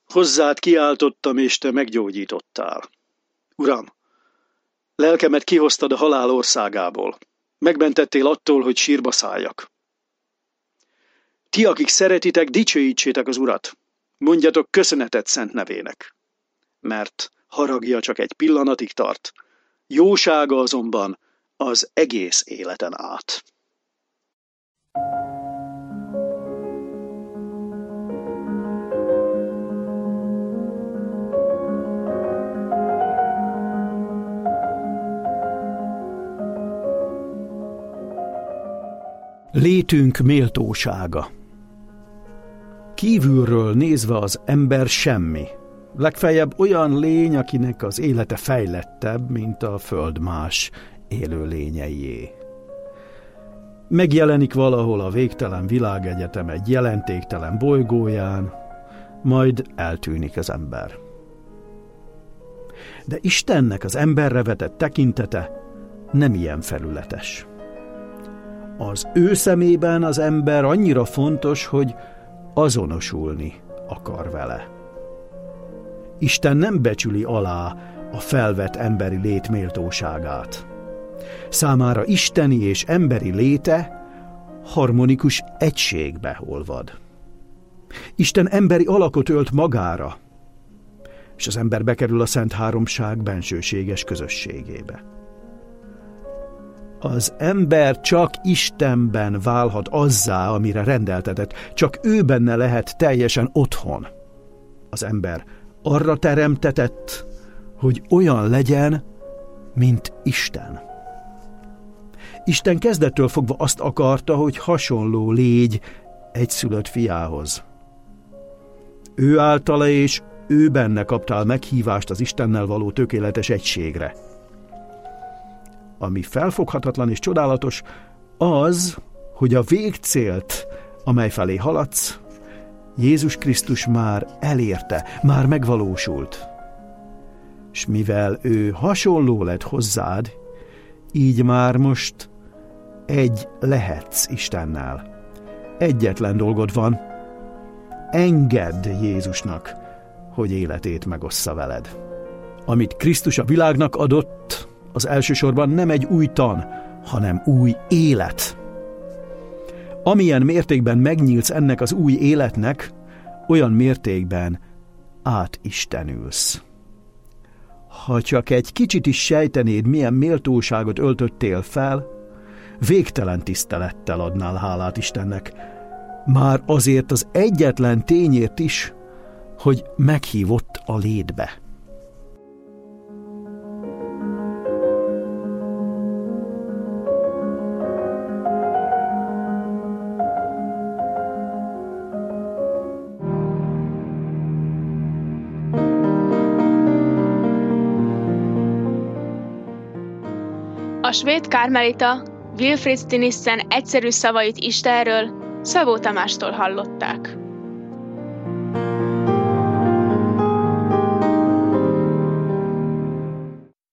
Hozzád kiáltottam, és te meggyógyítottál. Uram, lelkemet kihoztad a halál országából. Megmentettél attól, hogy sírba szálljak. Ti, akik szeretitek, dicsőítsétek az Urat. Mondjatok köszönetet szent nevének. Mert haragja csak egy pillanatig tart, jósága azonban az egész életen át. Létünk méltósága. Kívülről nézve az ember semmi. Legfeljebb olyan lény, akinek az élete fejlettebb, mint a föld más élő lényeié. Megjelenik valahol a végtelen világegyetem egy jelentéktelen bolygóján, majd eltűnik az ember. De Istennek az emberre vetett tekintete nem ilyen felületes. Az ő szemében az ember annyira fontos, hogy azonosulni akar vele. Isten nem becsüli alá a felvett emberi lét méltóságát. Számára isteni és emberi léte harmonikus egységbe olvad. Isten emberi alakot ölt magára, és az ember bekerül a Szent Háromság bensőséges közösségébe. Az ember csak Istenben válhat azzá, amire rendeltetett, csak ő benne lehet teljesen otthon. Az ember arra teremtetett, hogy olyan legyen, mint Isten. Isten kezdettől fogva azt akarta, hogy hasonló légy egyszülött fiához. Ő általa és ő benne kaptál meghívást az Istennel való tökéletes egységre. Ami felfoghatatlan és csodálatos, az, hogy a végcélt, amely felé haladsz, Jézus Krisztus már elérte, már megvalósult. És mivel ő hasonló lett hozzád, így már most egy lehetsz Istennel. Egyetlen dolgod van, engedd Jézusnak, hogy életét megossza veled. Amit Krisztus a világnak adott, az elsősorban nem egy új tan, hanem új élet. Amilyen mértékben megnyílsz ennek az új életnek, olyan mértékben átistenülsz. Ha csak egy kicsit is sejtenéd, milyen méltóságot öltöttél fel, végtelen tisztelettel adnál hálát Istennek, már azért az egyetlen tényért is, hogy meghívott a létbe. A svéd karmelita Wilfrid Stinissen egyszerű szavait Istenről Szabó Tamástól hallották.